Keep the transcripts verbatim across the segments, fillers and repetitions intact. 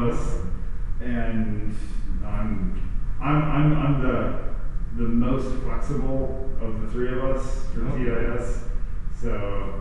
us, and I'm I'm I'm I'm the the most flexible of the three of us for Okay. T I S. So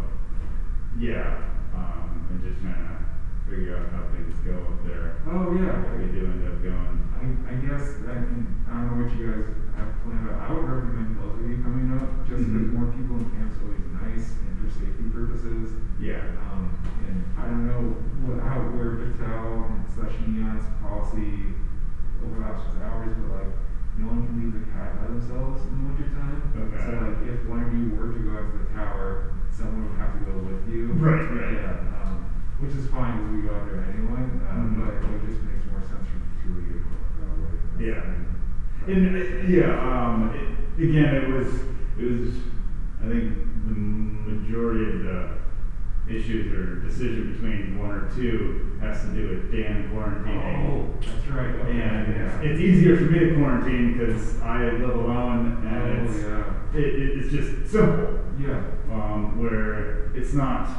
yeah, um, and just trying to figure out how things go up there. Oh yeah. If we do end up going. I, I guess I mean I don't know what you guys have planned, but I would recommend both of you coming up just because Mhm. more people in camp is always nice and for safety purposes. Yeah. Um, and I don't know what how where Patel slash Neon's policy overlaps with ours, but like no one can leave the cat by themselves in the winter time. Okay. So like if one of you were to go out to the tower, someone would have to go with you. Right, right. Yeah. Um, which is fine because we go out there anyway. Um, Mhm. But it just makes more sense for the two of you to go that way. That's Yeah. the thing. And uh, yeah, um, it, again, it was it was I think the majority of the issues or decision between one or two has to do with Dan quarantining. Oh, that's right. Okay. And yeah. it's easier for me to quarantine because I live alone, and Oh, it's yeah. it, it, it's just simple. Yeah. Um, where it's not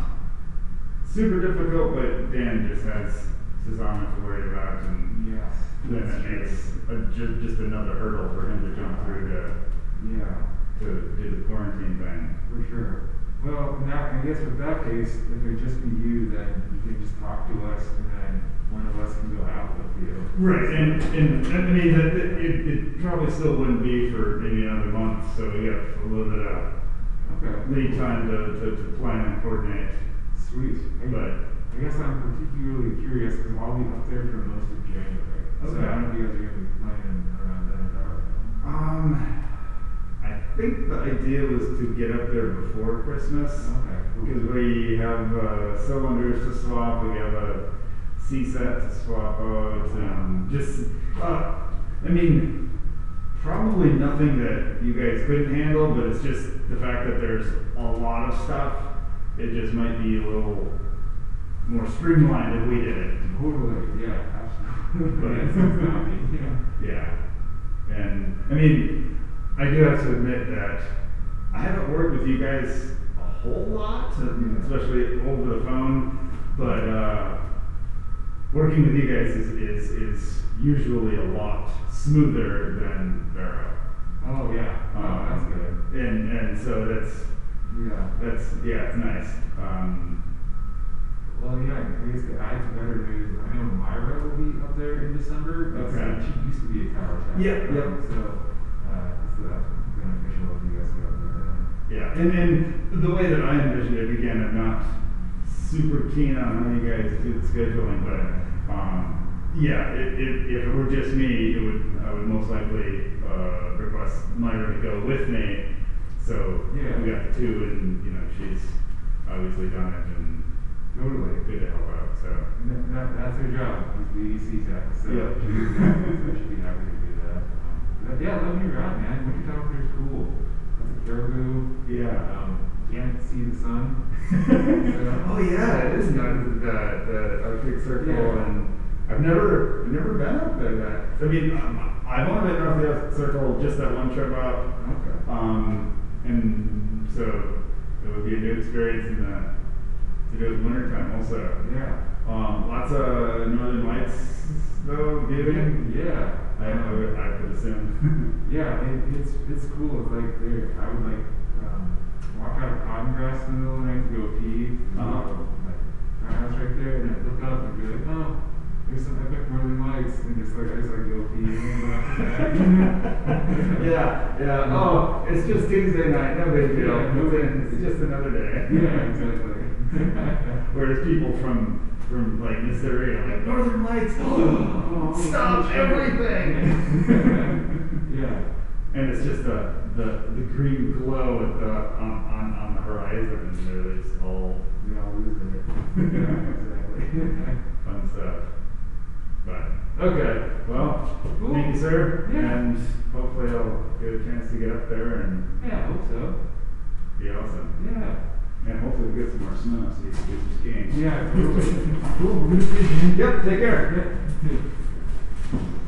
super difficult, but Dan just has Susanna to worry about, and Yes. then That's it true. makes a, just, just another hurdle for him to jump through to Yeah. to do the quarantine thing. For sure. Well, in that, I guess with that case, if it would just be you, then you can just talk to us, and then one of us can go out with you. Right, and, and I mean, it, it, it probably still wouldn't be for maybe another month, so we got a little bit of Okay. lead time to, to, to plan and coordinate. Sweet. I, But I guess I'm particularly curious because I'll be up there for most of January. So Okay. I don't know if you guys are going to be planning around then or not. um, I think the idea was to get up there before Christmas. Okay. Because Cool. we have uh, cylinders to swap, we have a C set to swap out, and just, uh, I mean, probably nothing that you guys couldn't handle, but it's just the fact that there's a lot of stuff. It just might be a little more streamlined if we did it. Totally. Yeah. Absolutely. But- That sounds happy. Yeah. Yeah. And, I mean, I do have to admit that I haven't worked with you guys a whole lot, especially over the phone, but uh, working with you guys is, is, is usually a lot smoother than Vero. Oh yeah. Oh, that's good. And, and so that's, Yeah. that's, yeah, it's nice. Um, Well, yeah, I guess to add to better news, I know Myra will be up there in December. It's, Okay. uh, She used to be a tower tech. Yep, um, yep. So, uh, so that's beneficial if you guys go up there. then. yeah, and, and the way that I envision it, again, I'm not super keen on how you guys do the scheduling, but um, yeah, it, it, if it were just me, it would I would most likely uh, request Myra to go with me. So Yeah. we got the two, and you know she's obviously done it and Totally. good to help out. So And that, that, that's her job, is the E C tech. So, Yep. she so I should be happy to do that. Um, but yeah, let me ride, man. Winter time up there is cool. That's a caribou. yeah. Um, can't see the sun. Oh yeah, it is nice the the Arctic Circle, Yeah. and I've never I've never been up there. That I mean, um, I've only been north of the Arctic Circle just that one trip out, Okay. um, and so it would be a new experience in the to do it in wintertime also. Yeah. Um, lots of northern lights though viewing. Yeah. I, I, would, I would assume. Yeah, it, it's it's cool. It's like there, I would like um, walk out of cotton grass in the middle of the night to go pee. Uh-huh. So, like my house right there, and I look up and be like, oh, there's some epic northern lights, and just like I just like go pee. And then yeah, yeah. Oh, it's just Tuesday night. No big deal. Yeah, no big- It's just another day. yeah, exactly. Whereas people from from like this area are like Northern Lights, Oh, stop shit. everything. Yeah. And it's just the, the the green glow at the on, on, on the horizon, and they're just all We all lose it. Yeah, exactly. fun stuff. But okay, well, Cool. thank you, sir, Yeah. and hopefully I'll get a chance to get up there and Yeah, I hope so. be awesome. Yeah. And hopefully we get some more snow so you can do some skiing. Yeah, totally. Cool. We're gonna see you. Yep, take care. Yeah.